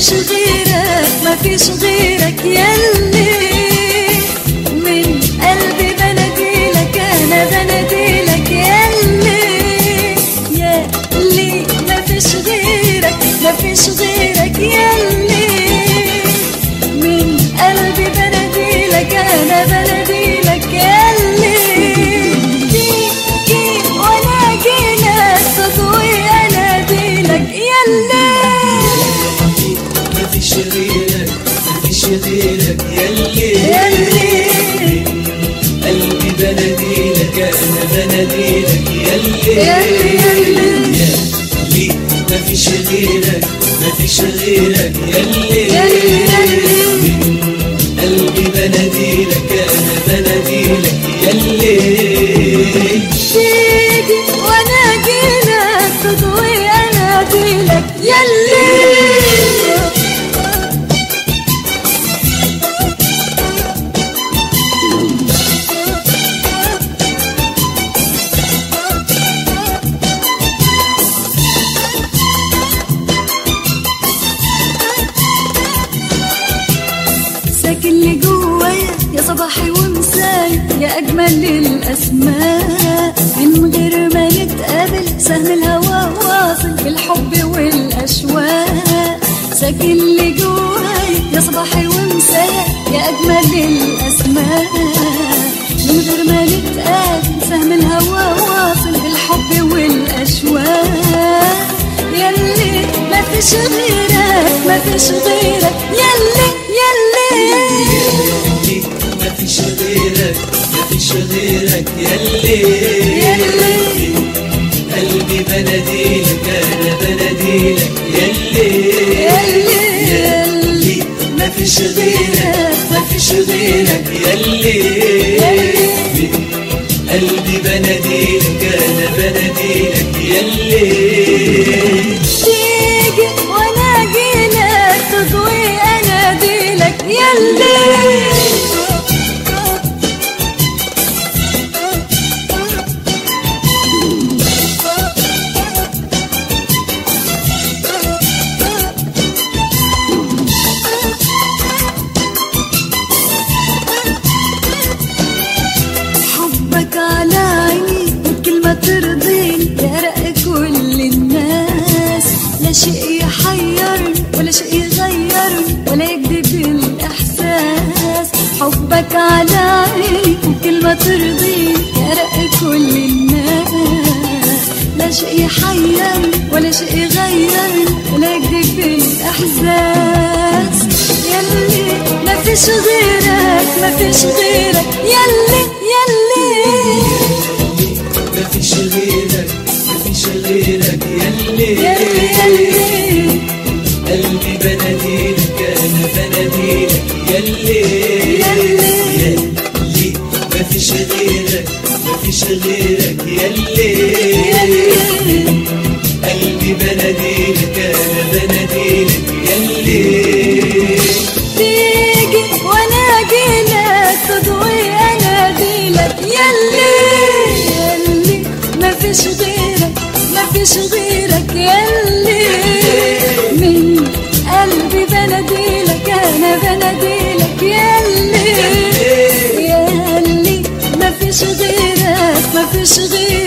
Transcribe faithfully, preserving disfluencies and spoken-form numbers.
فيش غيرك ما فيش غيرك ياللي من قلبي بناديلك انا بناديلك ياللي ياللي ما فيش غيرك ما فيش غيرك ياللي من قلبي بناديلك انا بناديلك ياللي تيجي وانا اجيلك تضوي اناديلك ياللي مفيش غيرك مفيش غيرك ياللي ياللي قلبي بناديلك انا بناديلك ياللي ياللي ياللي مفيش غيرك مفيش غيرك ياللي ياللي قلبي بناديلك انا بناديلك ياللي تيجي وانا اجيلك تضوي اناديلك ياللي ساكن لي جوايا يا صباحي ومساي يا اجمل الاسماء من غير ما نتقابل سهم الهوى واصل بالحب والاشواق ساكن لي جوايا يا صباحي ومساي يا اجمل الاسماء من غير ما نتقابل سهم الهوى واصل بالحب والاشواق ياللي ما فيش غيرك ما فيش غيرك ياللي ياللي مفيش غيرك مفيش غيرك ياللي ياللي قلبي بناديلك انا بناديلك ياللي ياللي مفيش غيرك مفيش غيرك ياللي قلبي بناديلك انا بناديلك ياللي تيجي وانا اجيلك تضوي اناديلك ياللي حبك على عيني والكلمة ترضيني يا رق كل الناس لا شيء يحيرني ولا شيء يغيرني ولا يكذب الإحساس حبك على عيني والكلمة ترضيني يا رق كل الناس لا شيء يحيرني ولا شيء يغيرني ولا يكذب الإحساس ياللي ما فيش غيرك ما فيش غيرك ياللي ياللي مفيش غيرك مفيش غيرك ياللي ياللي قلبي بناديلك انا بناديلك ياللي ياللي مفيش غيرك مفيش غيرك ياللي قلبي بناديلك انا بناديلك ياللي تيجي وانا اجيلك تضوي اناديلك ياللي ياللي ما فيش غيرك ما فيش غيرك ياللي من قلبي بناديلك انا بناديلك ياللي ياللي ما فيش غيرك ما فيش غيرك